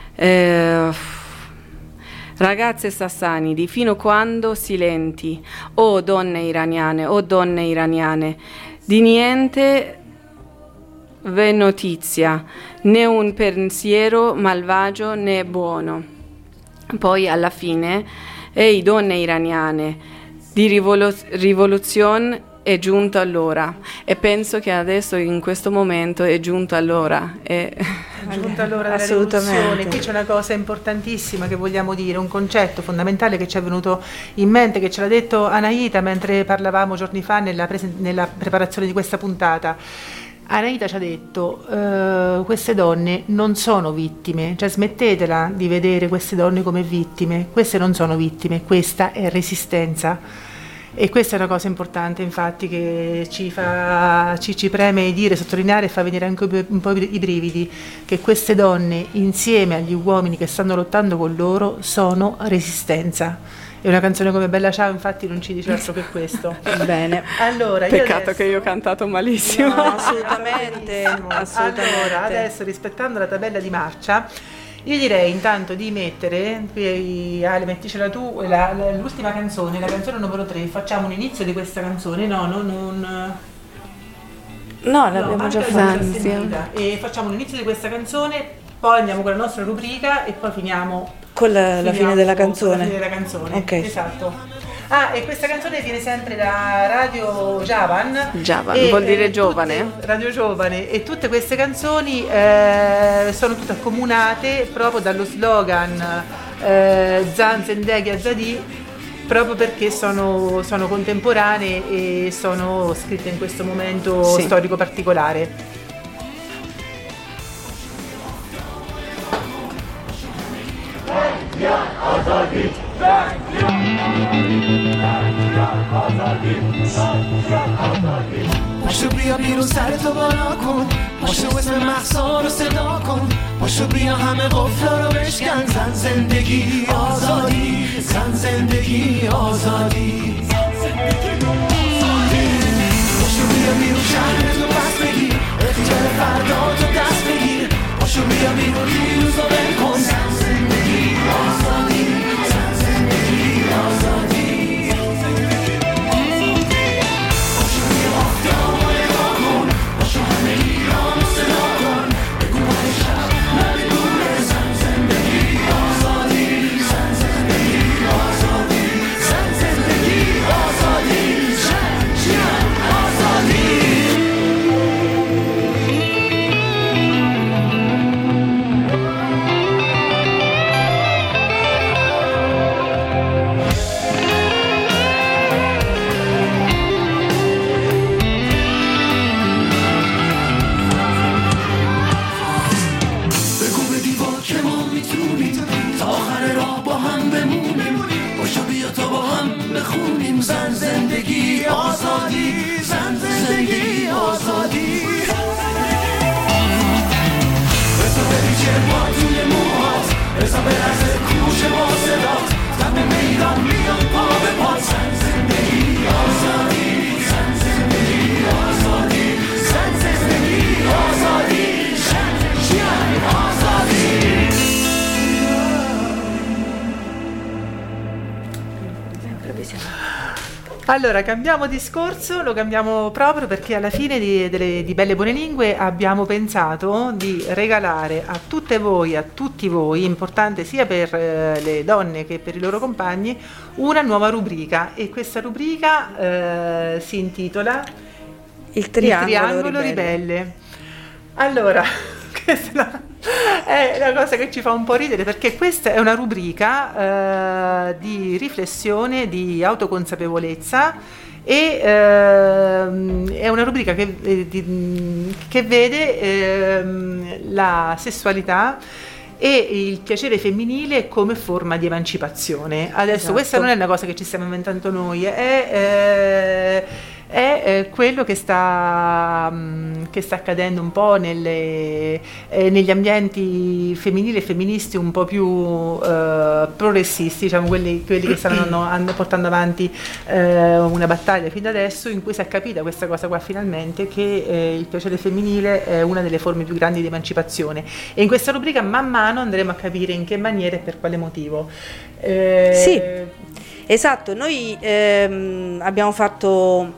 ragazze sassanidi, fino quando silenti, o donne iraniane, di niente v'è notizia, né un pensiero malvagio né buono. Poi alla fine, ehi donne iraniane, di rivoluzione è giunta l'ora, e penso che adesso in questo momento è giunta l'ora. È giunta l'ora della rivoluzione. Qui c'è una cosa importantissima che vogliamo dire, un concetto fondamentale che ci è venuto in mente, che ce l'ha detto Anaïta mentre parlavamo giorni fa nella preparazione di questa puntata. Anaïta ci ha detto queste donne non sono vittime, cioè smettetela di vedere queste donne come vittime, queste non sono vittime, questa è resistenza. E questa è una cosa importante, infatti, che ci preme dire, sottolineare e fa venire anche un po' i brividi, che queste donne, insieme agli uomini che stanno lottando con loro, sono resistenza. E una canzone come Bella Ciao, infatti, non ci dice altro che questo. Bene. Allora, peccato che io ho cantato malissimo. No, assolutamente. Allora, adesso, rispettando la tabella di marcia, io direi intanto di mettere, qui Ale metticela tu, l'ultima canzone, la canzone numero 3, facciamo un inizio di questa canzone, no, l'abbiamo già fatta. E facciamo un inizio di questa canzone, poi andiamo con la nostra rubrica e poi finiamo con la fine della canzone. La fine della canzone, ok. Esatto. E questa canzone viene sempre da Radio Javan. Javan vuol dire giovane. Radio Giovane, e tutte queste canzoni sono tutte accomunate proprio dallo slogan Zan Zendegi Azadi, proprio perché sono contemporanee e sono scritte in questo momento storico particolare. پاشو بیا بیرون سرتو بالا کن پاشو اسم مهسا رو صدا کن پاشو بیا همه قفلا رو بشکن زن زندگی آزادی زن زندگی آزادی پاشو بیا بیرون شهرتو پس بگیر اختیار فردا تو دست بگیر پاشو بیا بیرون دیروز رو بکن زن زندگی آزادی زن زندگی آزادی زن زندگی آزادی زن زندگی آزادی بزا بری چرما توی موهات بزا برزه کوش با صدات دم میدان میان پا به پا زن زندگی آزادی زن زندگی آزادی زن زندگی آزادی زن آزادی. Allora, cambiamo discorso, lo cambiamo proprio perché alla fine di Belle Buone Lingue abbiamo pensato di regalare a tutte voi, a tutti voi, importante sia per le donne che per i loro compagni, una nuova rubrica, e questa rubrica si intitola Il Triangolo Ribelle. Allora, È una cosa che ci fa un po' ridere, perché questa è una rubrica di riflessione, di autoconsapevolezza, e è una rubrica che vede la sessualità e il piacere femminile come forma di emancipazione. Adesso Esatto. questa non è una cosa che ci stiamo inventando noi, è quello che sta accadendo un po' negli ambienti femminili e femministi un po' più progressisti, diciamo quelli che stanno portando avanti una battaglia fino adesso, in cui si è capita questa cosa qua finalmente, che il piacere femminile è una delle forme più grandi di emancipazione, e in questa rubrica man mano andremo a capire in che maniera e per quale motivo. Sì, esatto, noi abbiamo fatto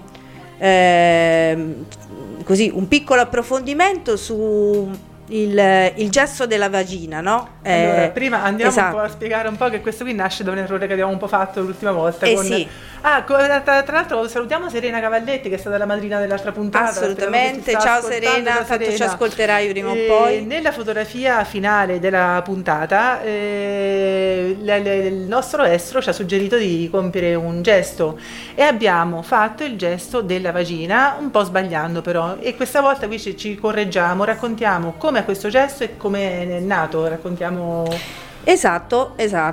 così un piccolo approfondimento su il gesto della vagina, no? Allora, prima andiamo esatto. un po' a spiegare un po' che questo qui nasce da un errore che abbiamo un po' fatto l'ultima volta. Sì. Tra l'altro salutiamo Serena Cavalletti, che è stata la madrina dell'altra puntata. Assolutamente, ciao Serena, tanto ci ascolterai prima o poi. Nella fotografia finale della puntata il nostro estro ci ha suggerito di compiere un gesto, e abbiamo fatto il gesto della vagina, un po' sbagliando però, e questa volta qui ci correggiamo, raccontiamo come è questo gesto e come è nato, raccontiamo. Esatto,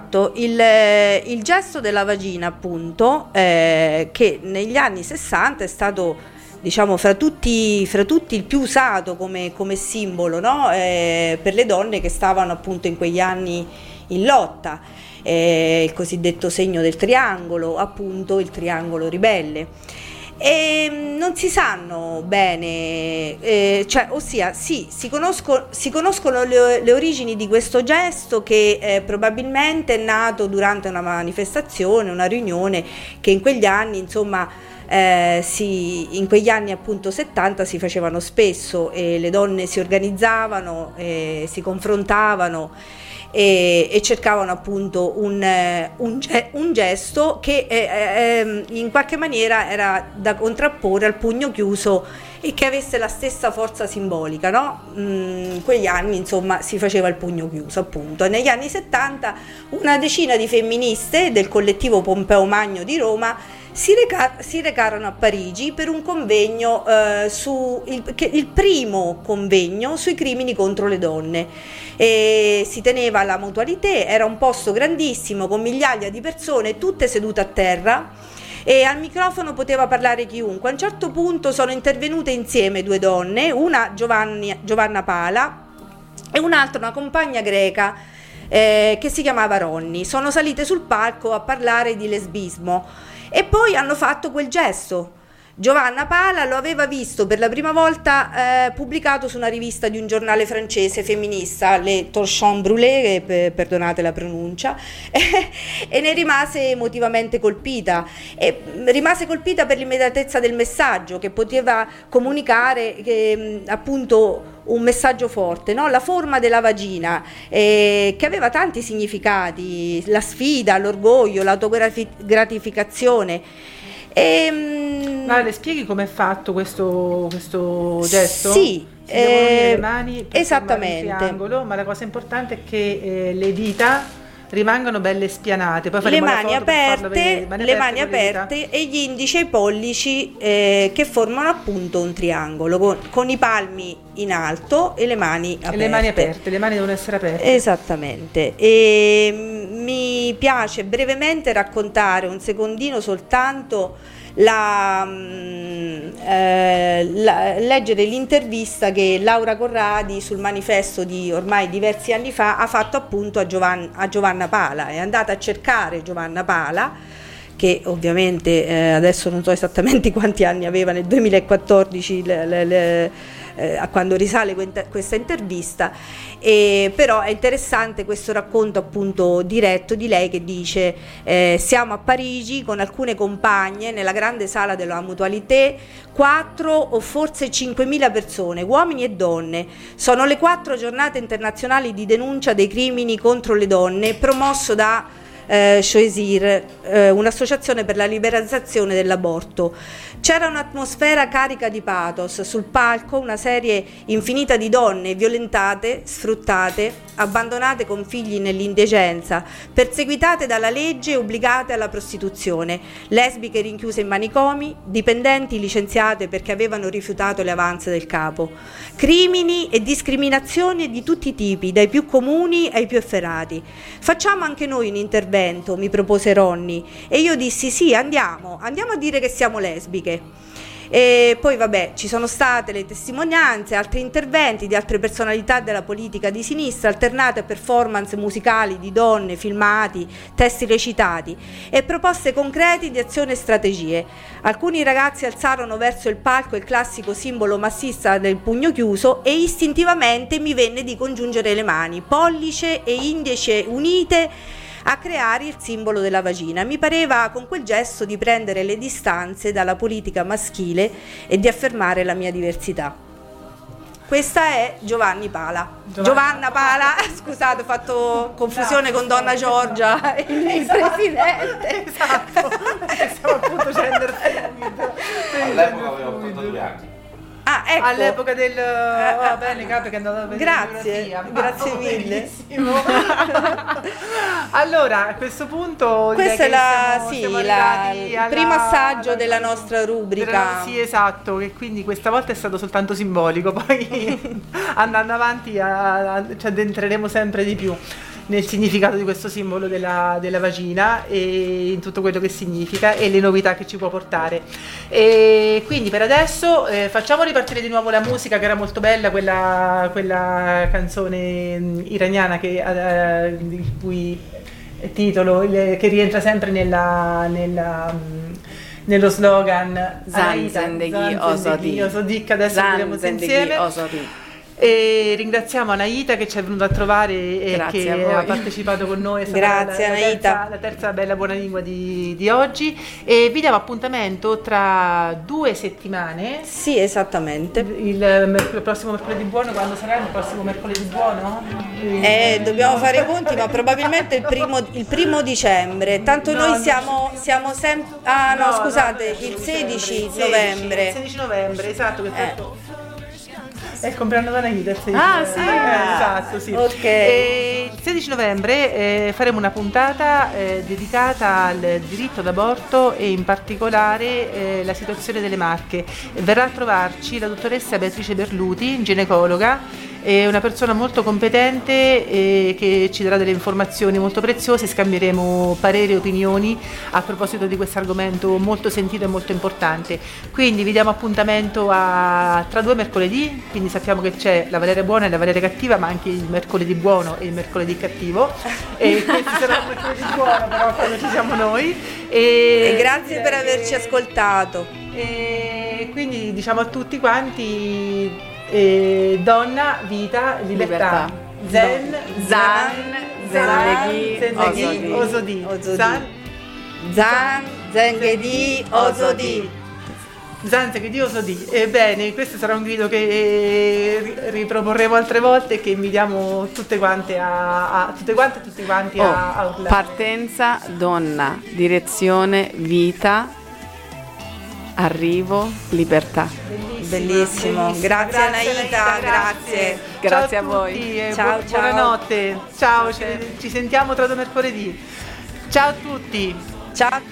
il gesto della vagina, appunto, che negli anni 60 è stato, diciamo, fra tutti il più usato come simbolo, no? Per le donne che stavano appunto in quegli anni in lotta, il cosiddetto segno del triangolo, appunto il triangolo ribelle. E non si sanno bene, si conoscono le origini di questo gesto, che probabilmente è nato durante una manifestazione, una riunione che in quegli anni, insomma, in quegli anni appunto 70 si facevano spesso, e le donne si organizzavano, si confrontavano e cercavano appunto un gesto che in qualche maniera era da contrapporre al pugno chiuso e che avesse la stessa forza simbolica, no? In quegli anni, insomma, si faceva il pugno chiuso, appunto. E negli anni 70 una decina di femministe del collettivo Pompeo Magno di Roma si recarono a Parigi per un convegno, il primo convegno sui crimini contro le donne. E si teneva alla Mutualité, era un posto grandissimo con migliaia di persone tutte sedute a terra, e al microfono poteva parlare chiunque. A un certo punto sono intervenute insieme due donne, una Giovanna Pala e un'altra una compagna greca che si chiamava Ronny. Sono salite sul palco a parlare di lesbismo e poi hanno fatto quel gesto. Giovanna Pala lo aveva visto per la prima volta pubblicato su una rivista di un giornale francese femminista, Le Torchon Brûlé, perdonate la pronuncia, e ne rimase emotivamente colpita. E rimase colpita per l'immediatezza del messaggio, che poteva comunicare appunto un messaggio forte, no? La forma della vagina, che aveva tanti significati: la sfida, l'orgoglio, l'autogratificazione. Ma le spieghi com'è fatto questo gesto? Sì, si devono unire le mani per esattamente. formare un triangolo, ma la cosa importante è che le dita rimangano belle spianate. Poi le mani aperte e gli indici e i pollici che formano appunto un triangolo con i palmi in alto e le mani aperte. Le mani devono essere aperte. Esattamente. E mi piace brevemente raccontare un secondino soltanto leggere l'intervista che Laura Corradi sul Manifesto di ormai diversi anni fa ha fatto appunto a Giovanna Pala. È andata a cercare Giovanna Pala, che ovviamente adesso non so esattamente quanti anni aveva nel 2014 a quando risale questa intervista, però è interessante questo racconto appunto diretto di lei, che dice: siamo a Parigi con alcune compagne nella grande sala della Mutualité, 4 o forse 5.000 persone, uomini e donne. Sono le 4 giornate internazionali di denuncia dei crimini contro le donne, promosso da Choisir, un'associazione per la liberalizzazione dell'aborto. C'era un'atmosfera carica di pathos, sul palco una serie infinita di donne violentate, sfruttate, abbandonate con figli nell'indecenza, perseguitate dalla legge e obbligate alla prostituzione, lesbiche rinchiuse in manicomi, dipendenti licenziate perché avevano rifiutato le avanze del capo, crimini e discriminazioni di tutti i tipi, dai più comuni ai più efferati. Facciamo anche noi un intervento, mi propose Ronny, e io dissi sì, andiamo a dire che siamo lesbiche. E poi vabbè, ci sono state le testimonianze, altri interventi di altre personalità della politica di sinistra, alternate a performance musicali di donne, filmati, testi recitati e proposte concrete di azione e strategie. Alcuni ragazzi alzarono verso il palco il classico simbolo massista del pugno chiuso e istintivamente mi venne di congiungere le mani, pollice e indice unite, a creare il simbolo della vagina. Mi pareva con quel gesto di prendere le distanze dalla politica maschile e di affermare la mia diversità. Questa è Giovanna Pala, scusate, ho fatto confusione con Donna Giorgia, il presidente. Esatto, siamo appunto gender fluid. All'epoca avevo 82 anni. Ah, ecco. All'epoca del va bene, capo che è andato a vedere grazie mille. Allora, a questo punto questo è siamo arrivati il primo assaggio della nostra rubrica. Sì, esatto, che quindi questa volta è stato soltanto simbolico, poi andando avanti ci addentreremo sempre di più nel significato di questo simbolo della vagina e in tutto quello che significa e le novità che ci può portare. E quindi per adesso facciamo ripartire di nuovo la musica, che era molto bella, quella canzone iraniana il cui titolo che rientra sempre nello slogan Zan Zendegi Ozodi, che adesso vedremo insieme. E ringraziamo Anaita che ci è venuta a trovare e che ha partecipato con noi. Grazie Anaita. La terza bella buona lingua di oggi, e vi diamo appuntamento tra 2 settimane. Sì, esattamente. Il prossimo mercoledì buono, quando sarà il prossimo mercoledì buono? Dobbiamo fare i conti, ma probabilmente il primo dicembre. Tanto noi siamo sempre. Scusate, il 16 novembre. Il 16 novembre, esatto, che è il compleanno da Anaita, il 16 esatto, sì. Okay. Il 16 novembre faremo una puntata dedicata al diritto d'aborto e in particolare la situazione delle Marche. Verrà a trovarci la dottoressa Beatrice Berluti, ginecologa, è una persona molto competente che ci darà delle informazioni molto preziose. Scambieremo pareri e opinioni a proposito di questo argomento molto sentito e molto importante. Quindi vi diamo appuntamento tra 2 mercoledì, quindi sappiamo che c'è la Valeria buona e la Valeria cattiva, ma anche il mercoledì buono e il mercoledì cattivo, e questo sarà il mercoledì buono però quando ci siamo noi, e grazie per averci ascoltato, e quindi diciamo a tutti quanti donna, vita, libertà. Zan Zendegi Ozodi. Zan Zendegi Ozodi. Zanzeghi Ozodi. Ebbene, questo sarà un grido che riproporremo altre volte e che invitiamo tutte quante tutti quanti a urlare. Partenza, donna, direzione, vita, arrivo, libertà. Bellissimo. Grazie Anaita, grazie a voi. Ciao, buonanotte. Ciao, ci sentiamo tra 2 mercoledì. Ciao a tutti. Ciao.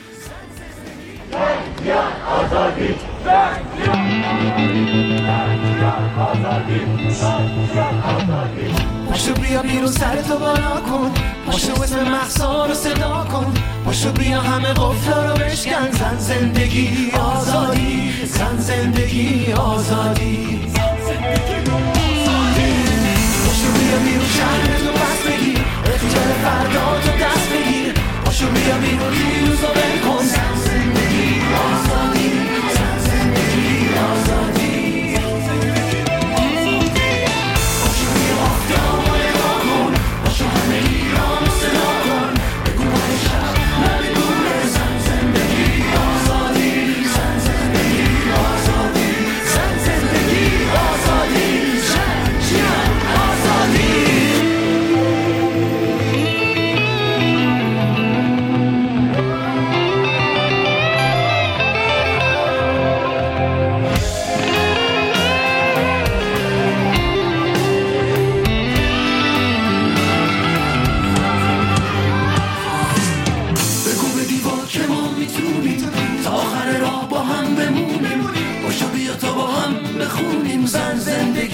پاشو بیا بیرون سرتو بالا کن پاشو اسم مهسا رو صدا کن پاشو بیا همه قفلا رو بشکن زن زندگی آزادی زن زندگی آزادی پاشو بیا بیرون شهرتو پس بگیر اختیار فردا تو دست بگیر پاشو بیا بیرون دیروز رو بکن زن زندگی آزادی زن زندگی آزادی زن زندگی میتونیم تا آخر راه با هم بمونیم. باشو بیا تا با هم بخونیم زن زندگی